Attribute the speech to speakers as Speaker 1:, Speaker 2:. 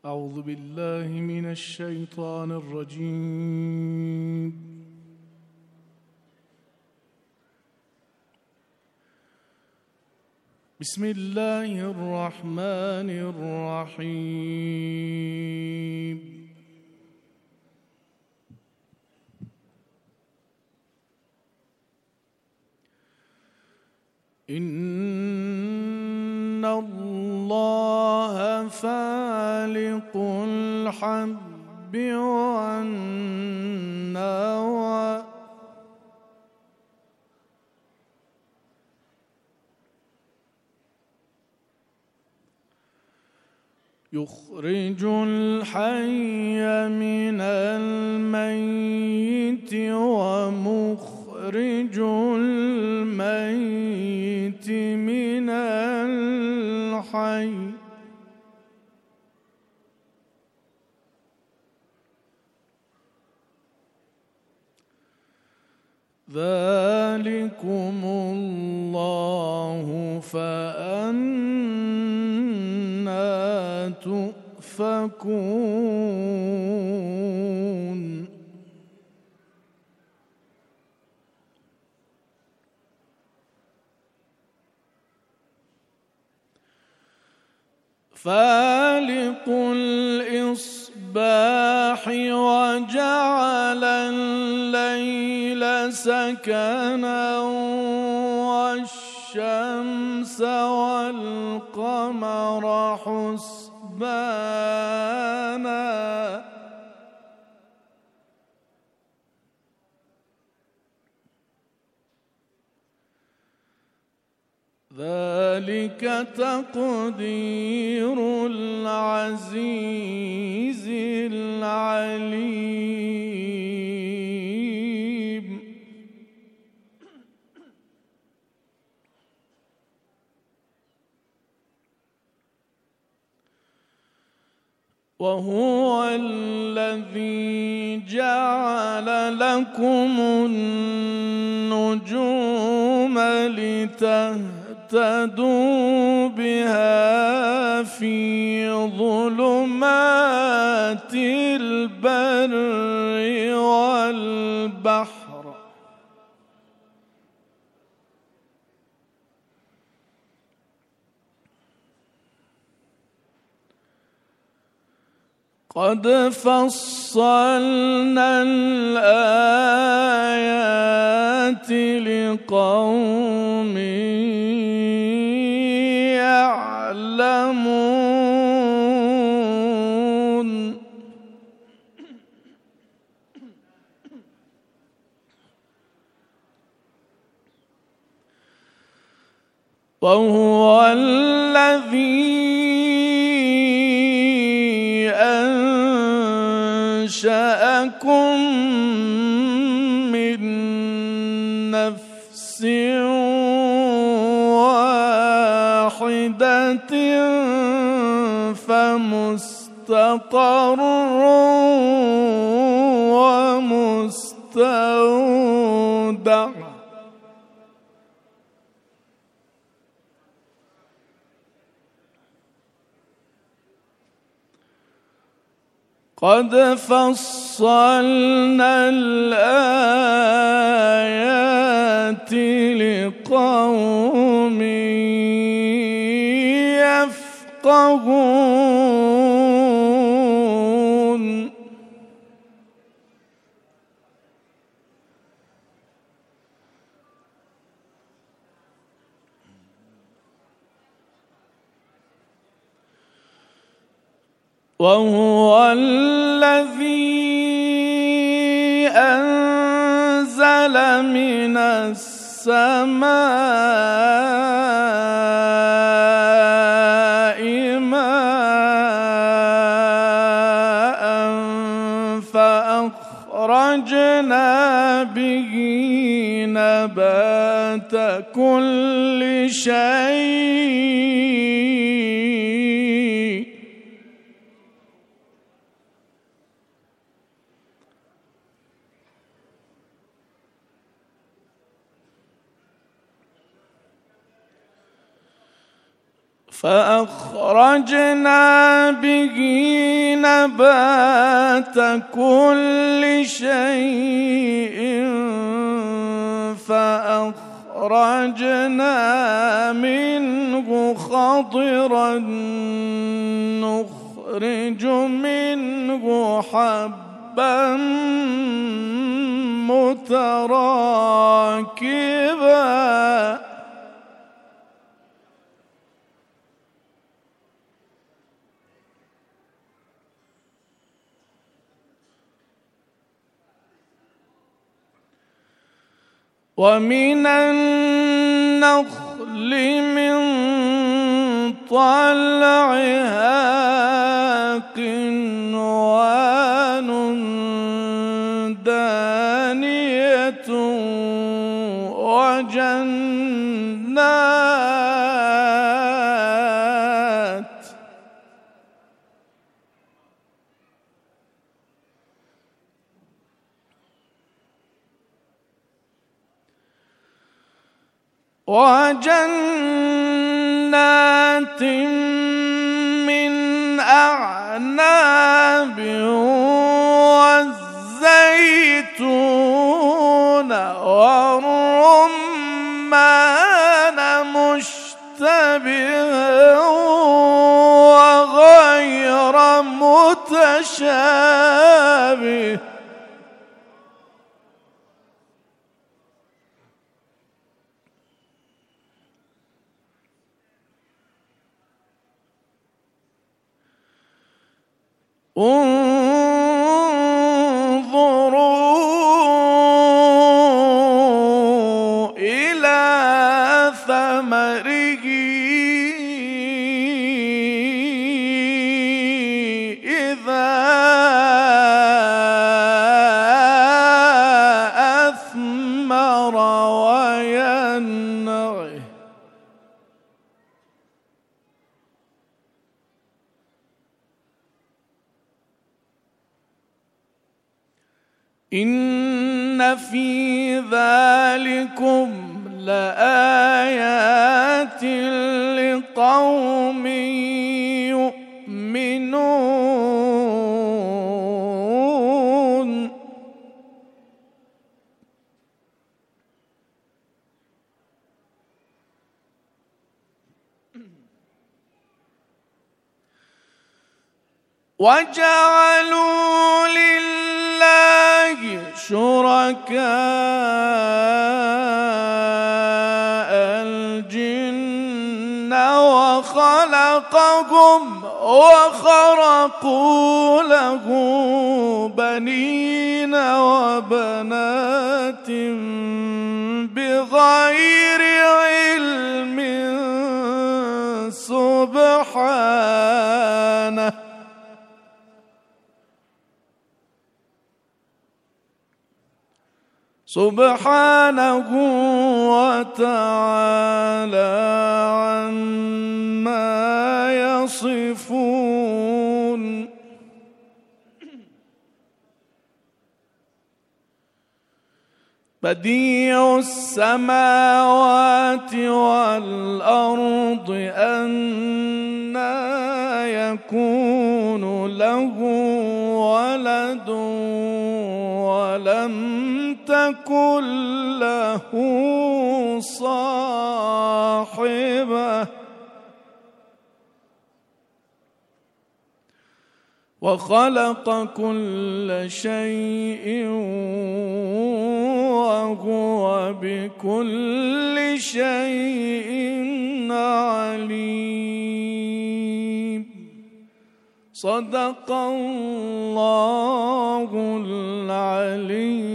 Speaker 1: أعوذ بالله من الشيطان الرجيم. بسم الله الرحمن الرحيم. إن الله فالق الحب والنوى يخرج الحي من الميت ومخرج الميت من الحي ذلكم الله فأنى تؤفكون. فالق الإصباح وجعل الليل سكنا والشمس والقمر حسبانا ذلك تقدير العزيز العليم. وهو الذي جعل لكم النجوم لتهتدوا بها في ظلمات البر والبحر قد فصلنا الآيات لقوم يعلمون. وهو الذي أنشأكم من نفس واحدة فمستقر ومستودع قد فصلنا الآيات لقوم يفقهون. وهو الذي أنزل من السماء ماء فأخرجنا به نبات كل شيء فأخرجنا به نبات كل شيء فأخرجنا منه خضرا نخرج منه حبا متراكبا ومن النخل من طلعها قنوان دانية وجنات من أعناب والزيتون والرمان مشتبها وغير متشابه انظروا إلى ثمره إذا أثمر وينعه إن في ذلكم لآيات لقوم يؤمنون وجعلوا لله شركاء الجن وخلقهم وخرقوا له بنين وبنات بغير علم سبحانه وتعالى عما يصفون بديع السماوات والأرض أنى يكون له ولد ولم تكن له صاحبة وخلق كل شيء وهو بكل شيء عليم صدق الله العليم